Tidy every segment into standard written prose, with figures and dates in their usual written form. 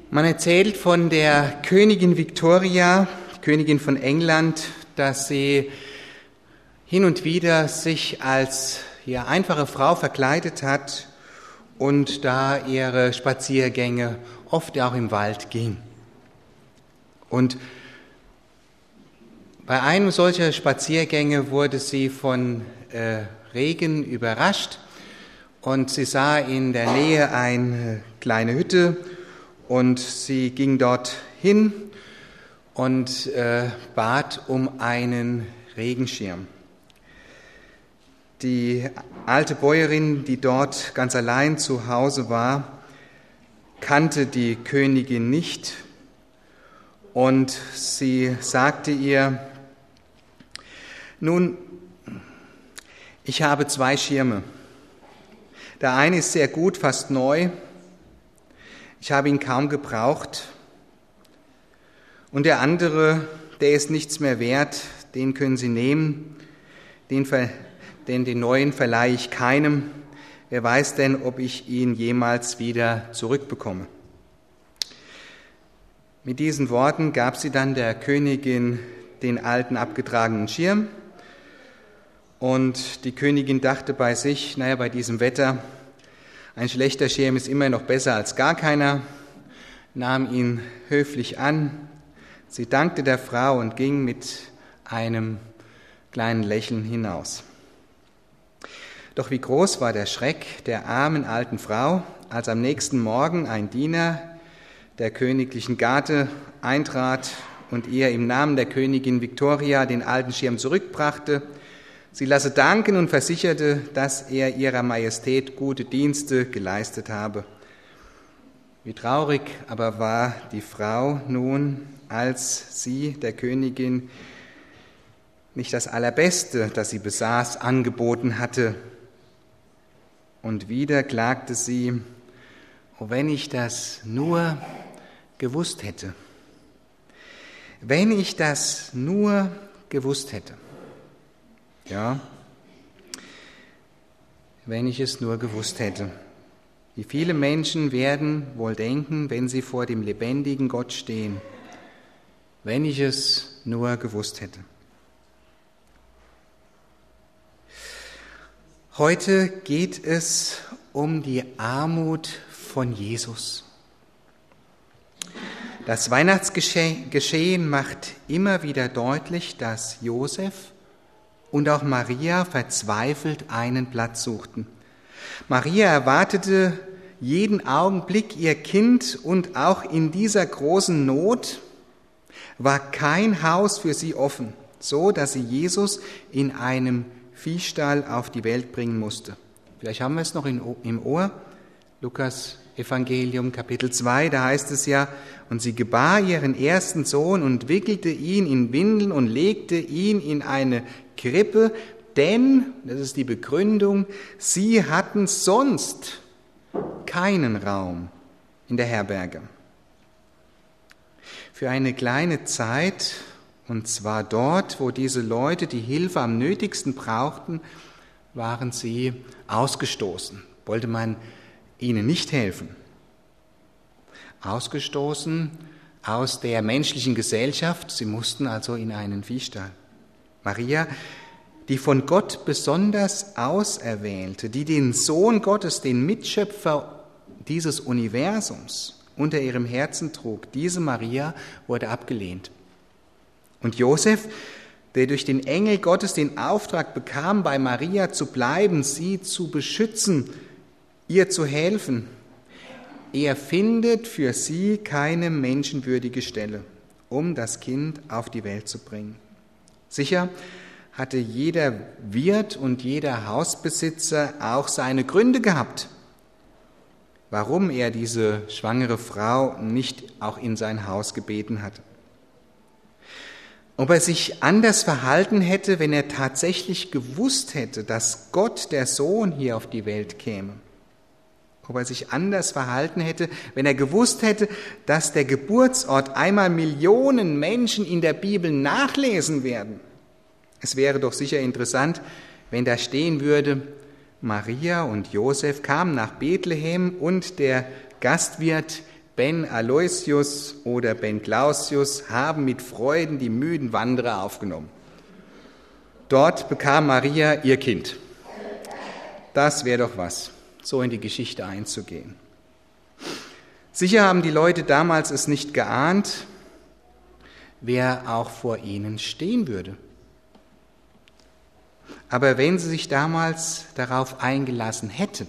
Man erzählt von der Königin Victoria, Königin von England, dass sie hin und wieder sich als einfache Frau verkleidet hat und da ihre Spaziergänge oft auch im Wald ging. Und bei einem solcher Spaziergänge wurde sie von Regen überrascht und sie sah in der Nähe eine kleine Hütte und sie ging dort hin und bat um einen Regenschirm. Die alte Bäuerin, die dort ganz allein zu Hause war, kannte die Königin nicht und sie sagte ihr: Nun, ich habe 2 Schirme. Der eine ist sehr gut, fast neu. Ich habe ihn kaum gebraucht. Und der andere, der ist nichts mehr wert, den können Sie nehmen, denn den neuen verleihe ich keinem. Wer weiß denn, ob ich ihn jemals wieder zurückbekomme. Mit diesen Worten gab sie dann der Königin den alten abgetragenen Schirm. Und die Königin dachte bei sich, bei diesem Wetter, ein schlechter Schirm ist immer noch besser als gar keiner, nahm ihn höflich an. Sie dankte der Frau und ging mit einem kleinen Lächeln hinaus. Doch wie groß war der Schreck der armen alten Frau, als am nächsten Morgen ein Diener der königlichen Garde eintrat und ihr im Namen der Königin Victoria den alten Schirm zurückbrachte. Sie lasse danken und versicherte, dass er ihrer Majestät gute Dienste geleistet habe. Wie traurig aber war die Frau nun, als sie der Königin nicht das Allerbeste, das sie besaß, angeboten hatte. Und wieder klagte sie: Oh, wenn ich das nur gewusst hätte. Wenn ich das nur gewusst hätte. Ja, wenn ich es nur gewusst hätte. Wie viele Menschen werden wohl denken, wenn sie vor dem lebendigen Gott stehen: Wenn ich es nur gewusst hätte. Heute geht es um die Armut von Jesus. Das Weihnachtsgeschehen macht immer wieder deutlich, dass Josef und auch Maria verzweifelt einen Platz suchten. Maria erwartete jeden Augenblick ihr Kind und auch in dieser großen Not war kein Haus für sie offen, so dass sie Jesus in einem Viehstall auf die Welt bringen musste. Vielleicht haben wir es noch im Ohr. Lukas Evangelium Kapitel 2, da heißt es ja: Und sie gebar ihren ersten Sohn und wickelte ihn in Windeln und legte ihn in eine Krippe, denn, das ist die Begründung, sie hatten sonst keinen Raum in der Herberge. Für eine kleine Zeit, und zwar dort, wo diese Leute die Hilfe am nötigsten brauchten, waren sie ausgestoßen. Wollte man ihnen nicht helfen. Ausgestoßen aus der menschlichen Gesellschaft. Sie mussten also in einen Viehstall. Maria, die von Gott besonders Auserwählte, die den Sohn Gottes, den Mitschöpfer dieses Universums, unter ihrem Herzen trug, diese Maria wurde abgelehnt. Und Josef, der durch den Engel Gottes den Auftrag bekam, bei Maria zu bleiben, sie zu beschützen, ihr zu helfen, er findet für sie keine menschenwürdige Stelle, um das Kind auf die Welt zu bringen. Sicher hatte jeder Wirt und jeder Hausbesitzer auch seine Gründe gehabt, warum er diese schwangere Frau nicht auch in sein Haus gebeten hatte. Ob er sich anders verhalten hätte, wenn er tatsächlich gewusst hätte, dass Gott, der Sohn, hier auf die Welt käme. Ob er sich anders verhalten hätte, wenn er gewusst hätte, dass der Geburtsort einmal Millionen Menschen in der Bibel nachlesen werden. Es wäre doch sicher interessant, wenn da stehen würde: Maria und Josef kamen nach Bethlehem und der Gastwirt Ben Aloysius oder Ben Clausius haben mit Freuden die müden Wanderer aufgenommen. Dort bekam Maria ihr Kind. Das wäre doch was, so in die Geschichte einzugehen. Sicher haben die Leute damals es nicht geahnt, wer auch vor ihnen stehen würde. Aber wenn sie sich damals darauf eingelassen hätten,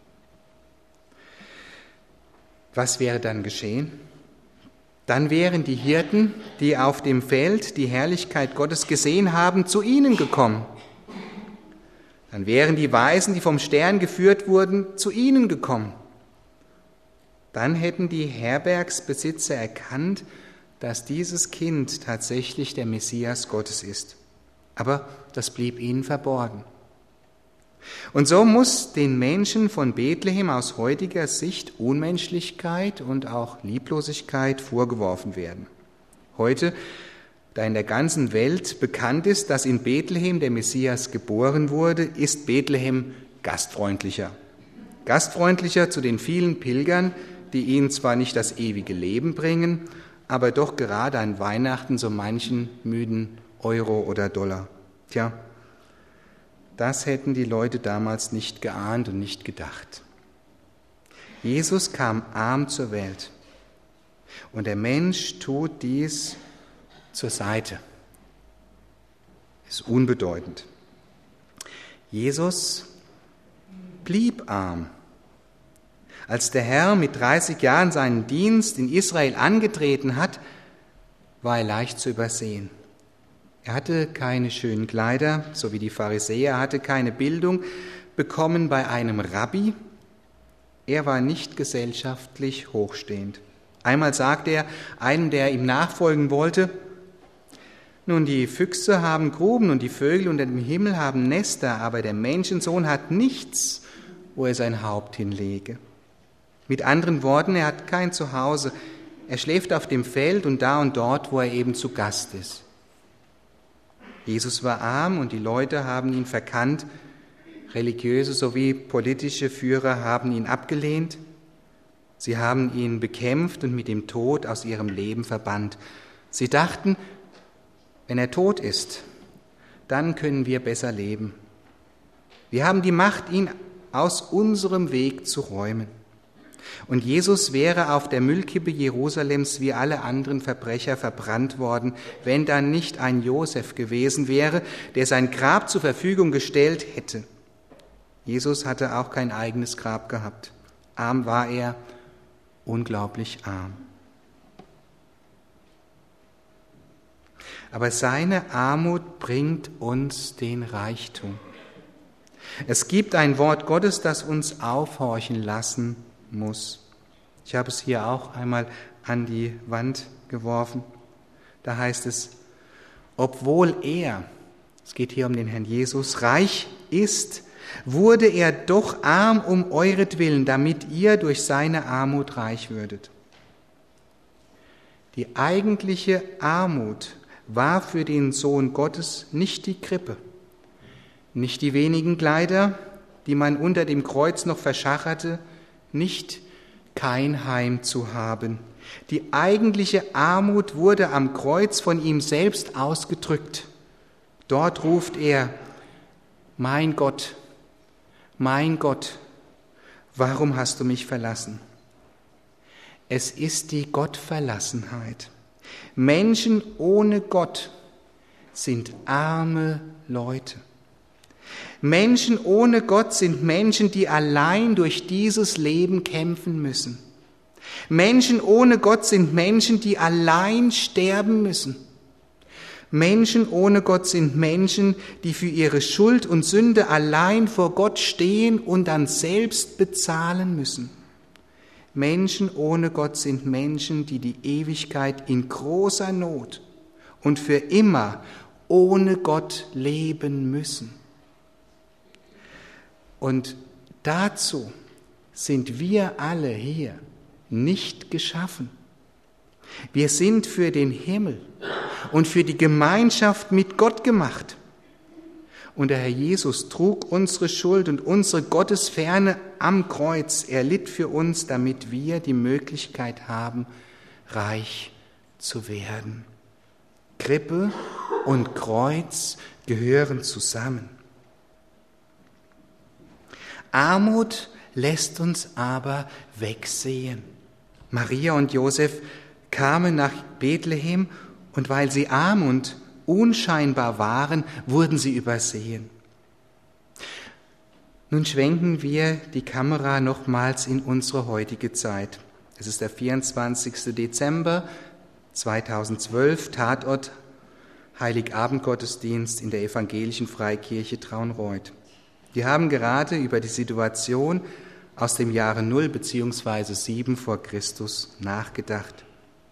was wäre dann geschehen? Dann wären die Hirten, die auf dem Feld die Herrlichkeit Gottes gesehen haben, zu ihnen gekommen. Dann wären die Weisen, die vom Stern geführt wurden, zu ihnen gekommen. Dann hätten die Herbergsbesitzer erkannt, dass dieses Kind tatsächlich der Messias Gottes ist. Aber das blieb ihnen verborgen. Und so muss den Menschen von Bethlehem aus heutiger Sicht Unmenschlichkeit und auch Lieblosigkeit vorgeworfen werden. Heute, da in der ganzen Welt bekannt ist, dass in Bethlehem der Messias geboren wurde, ist Bethlehem gastfreundlicher. Gastfreundlicher zu den vielen Pilgern, die ihnen zwar nicht das ewige Leben bringen, aber doch gerade an Weihnachten so manchen müden Euro oder Dollar. Tja, das hätten die Leute damals nicht geahnt und nicht gedacht. Jesus kam arm zur Welt und der Mensch tut dies zur Seite. Ist unbedeutend. Jesus blieb arm. Als der Herr mit 30 Jahren seinen Dienst in Israel angetreten hat, war er leicht zu übersehen. Er hatte keine schönen Kleider, so wie die Pharisäer, hatte keine Bildung bekommen bei einem Rabbi. Er war nicht gesellschaftlich hochstehend. Einmal sagte er einem, der ihm nachfolgen wollte, nun, die Füchse haben Gruben und die Vögel unter dem Himmel haben Nester, aber der Menschensohn hat nichts, wo er sein Haupt hinlege. Mit anderen Worten, er hat kein Zuhause. Er schläft auf dem Feld und dort, wo er eben zu Gast ist. Jesus war arm und die Leute haben ihn verkannt. Religiöse sowie politische Führer haben ihn abgelehnt. Sie haben ihn bekämpft und mit dem Tod aus ihrem Leben verbannt. Sie dachten, wenn er tot ist, dann können wir besser leben. Wir haben die Macht, ihn aus unserem Weg zu räumen. Und Jesus wäre auf der Müllkippe Jerusalems wie alle anderen Verbrecher verbrannt worden, wenn da nicht ein Josef gewesen wäre, der sein Grab zur Verfügung gestellt hätte. Jesus hatte auch kein eigenes Grab gehabt. Arm war er, unglaublich arm. Aber seine Armut bringt uns den Reichtum. Es gibt ein Wort Gottes, das uns aufhorchen lassen muss. Ich habe es hier auch einmal an die Wand geworfen. Da heißt es, obwohl er, es geht hier um den Herrn Jesus, reich ist, wurde er doch arm um euretwillen, damit ihr durch seine Armut reich würdet. Die eigentliche Armut war für den Sohn Gottes nicht die Krippe, nicht die wenigen Kleider, die man unter dem Kreuz noch verschacherte, nicht kein Heim zu haben. Die eigentliche Armut wurde am Kreuz von ihm selbst ausgedrückt. Dort ruft er, mein Gott, warum hast du mich verlassen? Es ist die Gottverlassenheit. Menschen ohne Gott sind arme Leute. Menschen ohne Gott sind Menschen, die allein durch dieses Leben kämpfen müssen. Menschen ohne Gott sind Menschen, die allein sterben müssen. Menschen ohne Gott sind Menschen, die für ihre Schuld und Sünde allein vor Gott stehen und dann selbst bezahlen müssen. Menschen ohne Gott sind Menschen, die die Ewigkeit in großer Not und für immer ohne Gott leben müssen. Und dazu sind wir alle hier nicht geschaffen. Wir sind für den Himmel und für die Gemeinschaft mit Gott gemacht. Und der Herr Jesus trug unsere Schuld und unsere Gottesferne am Kreuz. Er litt für uns, damit wir die Möglichkeit haben, reich zu werden. Krippe und Kreuz gehören zusammen. Armut lässt uns aber wegsehen. Maria und Josef kamen nach Bethlehem und weil sie arm und unscheinbar waren, wurden sie übersehen. Nun schwenken wir die Kamera nochmals in unsere heutige Zeit. Es ist der 24. Dezember 2012, Tatort Heiligabendgottesdienst in der evangelischen Freikirche Traunreut. Wir haben gerade über die Situation aus dem Jahre 0 bzw. 7 vor Christus nachgedacht.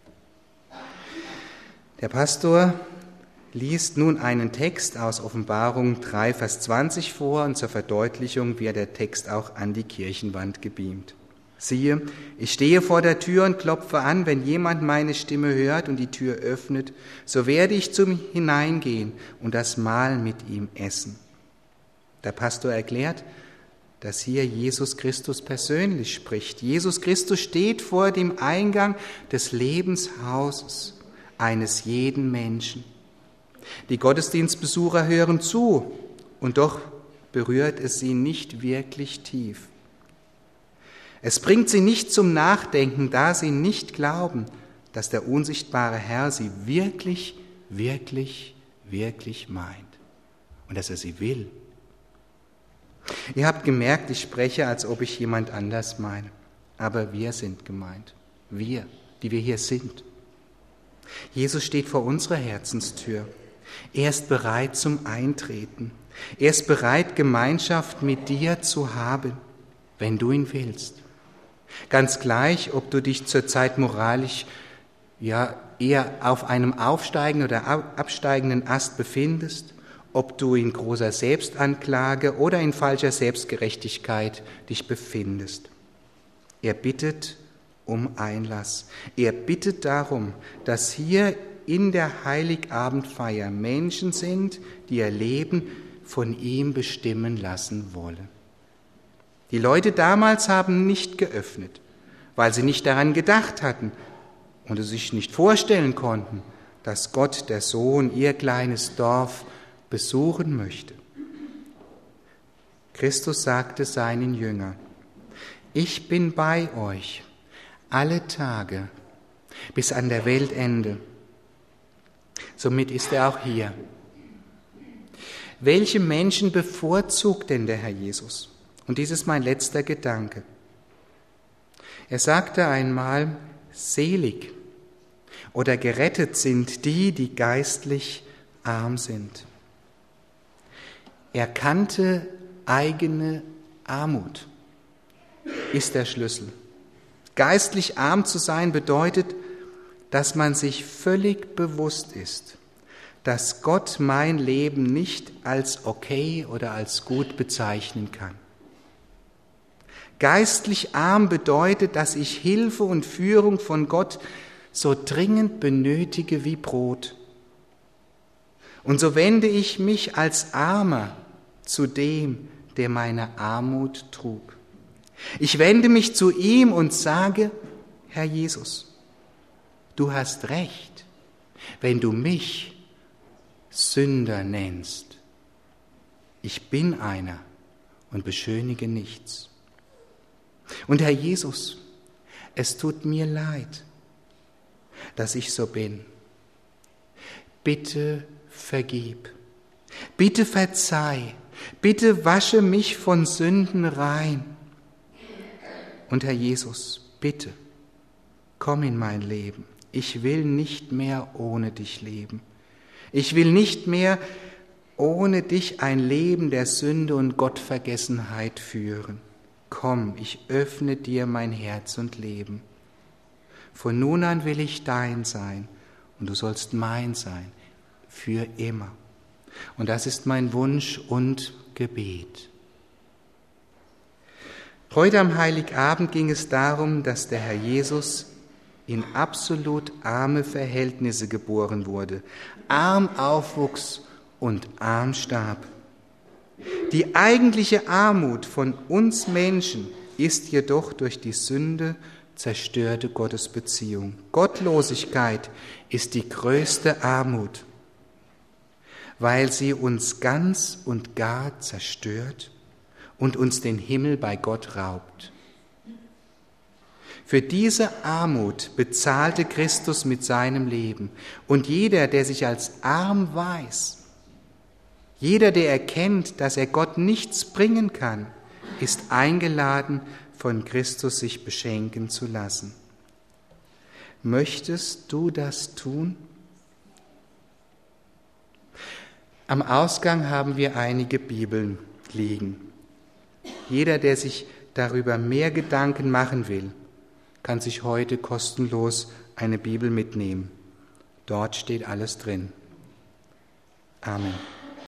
Der Pastor liest nun einen Text aus Offenbarung 3, Vers 20 vor und zur Verdeutlichung wird der Text auch an die Kirchenwand gebeamt. Siehe, ich stehe vor der Tür und klopfe an, wenn jemand meine Stimme hört und die Tür öffnet, so werde ich zu ihm hineingehen und das Mahl mit ihm essen. Der Pastor erklärt, dass hier Jesus Christus persönlich spricht. Jesus Christus steht vor dem Eingang des Lebenshauses eines jeden Menschen. Die Gottesdienstbesucher hören zu und doch berührt es sie nicht wirklich tief. Es bringt sie nicht zum Nachdenken, da sie nicht glauben, dass der unsichtbare Herr sie wirklich, wirklich, wirklich meint und dass er sie will. Ihr habt gemerkt, ich spreche, als ob ich jemand anders meine. Aber wir sind gemeint. Wir, die wir hier sind. Jesus steht vor unserer Herzenstür. Er ist bereit zum Eintreten. Er ist bereit, Gemeinschaft mit dir zu haben, wenn du ihn willst. Ganz gleich, ob du dich zurzeit moralisch eher auf einem aufsteigenden oder absteigenden Ast befindest, ob du in großer Selbstanklage oder in falscher Selbstgerechtigkeit dich befindest. Er bittet um Einlass. Er bittet darum, dass hier in der Heiligabendfeier Menschen sind, die ihr Leben von ihm bestimmen lassen wollen. Die Leute damals haben nicht geöffnet, weil sie nicht daran gedacht hatten und es sich nicht vorstellen konnten, dass Gott, der Sohn, ihr kleines Dorf besuchen möchte. Christus sagte seinen Jüngern: Ich bin bei euch alle Tage bis an der Weltende. Somit ist er auch hier. Welche Menschen bevorzugt denn der Herr Jesus? Und dies ist mein letzter Gedanke. Er sagte einmal, selig oder gerettet sind die, die geistlich arm sind. Er kannte eigene Armut, ist der Schlüssel. Geistlich arm zu sein bedeutet, dass man sich völlig bewusst ist, dass Gott mein Leben nicht als okay oder als gut bezeichnen kann. Geistlich arm bedeutet, dass ich Hilfe und Führung von Gott so dringend benötige wie Brot. Und so wende ich mich als Armer zu dem, der meine Armut trug. Ich wende mich zu ihm und sage: Herr Jesus, du hast recht, wenn du mich Sünder nennst. Ich bin einer und beschönige nichts. Und Herr Jesus, es tut mir leid, dass ich so bin. Bitte vergib, bitte verzeih, bitte wasche mich von Sünden rein. Und Herr Jesus, bitte, komm in mein Leben. Ich will nicht mehr ohne dich leben. Ich will nicht mehr ohne dich ein Leben der Sünde und Gottvergessenheit führen. Komm, ich öffne dir mein Herz und Leben. Von nun an will ich dein sein und du sollst mein sein, für immer. Und das ist mein Wunsch und Gebet. Heute am Heiligabend ging es darum, dass der Herr Jesus in absolut arme Verhältnisse geboren wurde, arm aufwuchs und arm starb. Die eigentliche Armut von uns Menschen ist jedoch durch die Sünde zerstörte Gottesbeziehung. Gottlosigkeit ist die größte Armut, weil sie uns ganz und gar zerstört und uns den Himmel bei Gott raubt. Für diese Armut bezahlte Christus mit seinem Leben. Und jeder, der sich als arm weiß, jeder, der erkennt, dass er Gott nichts bringen kann, ist eingeladen, von Christus sich beschenken zu lassen. Möchtest du das tun? Am Ausgang haben wir einige Bibeln liegen. Jeder, der sich darüber mehr Gedanken machen will, kann sich heute kostenlos eine Bibel mitnehmen. Dort steht alles drin. Amen.